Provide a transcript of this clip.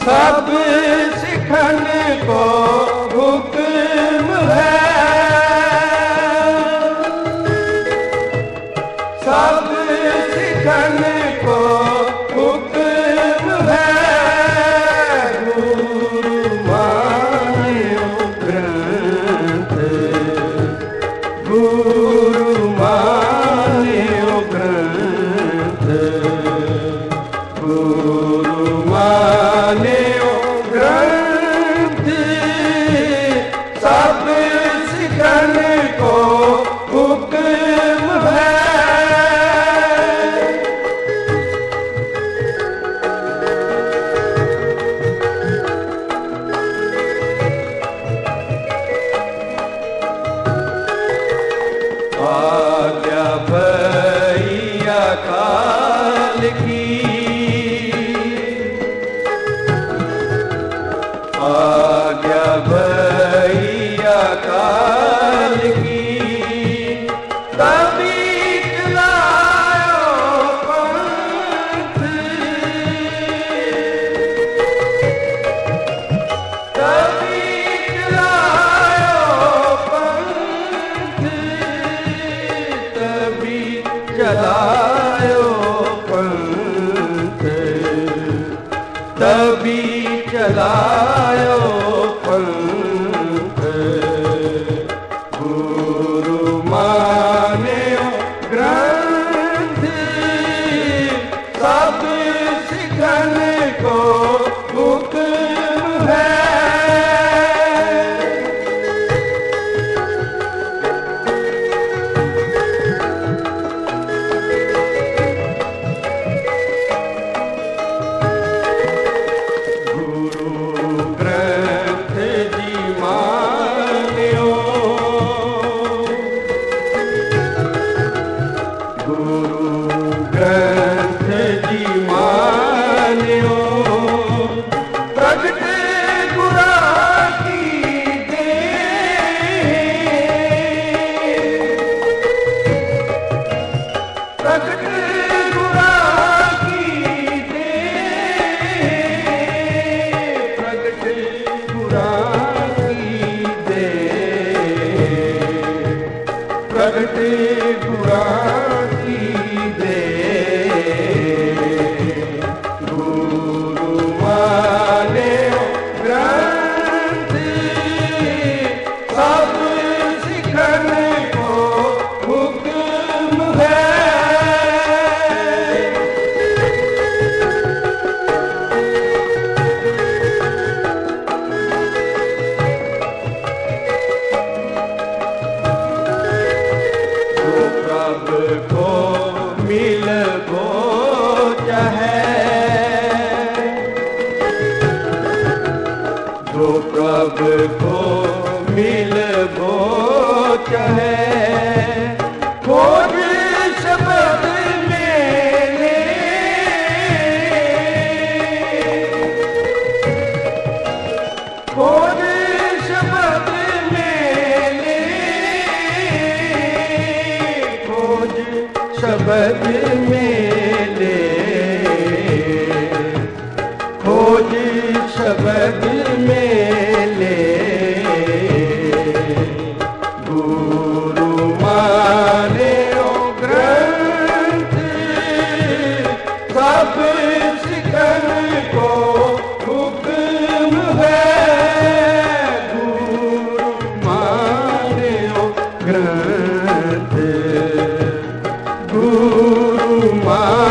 सब सिखन को हुक्म है, सब सिखन को हुक्म है। गुरु मान्यो ग्रंथ, गुरु मान्यो ग्रंथ, गुरु मान्यो ग्रंथ, सब सिखन को हुक्म है। आज्ञा भैया काल की, आज्ञा भैया काल की, तभी चलायो पंथ, तभी चलायो पंथ, तभी चलायो पंथ, तभी चलायो पंथ। गुरु मान्यो ग्रंथ, सब सिखन को हुक्म है। प्रभु को मिल वो चाहे, खोज शब्द मेरे, खोज शब्द मेरे, खोज शब्द मेरे, खोज शब्द मेले। गुरु मान्यो ग्रंथ, सब सिखन को हुक्म है। गुरु मान्यो ग्रंथ, गुरु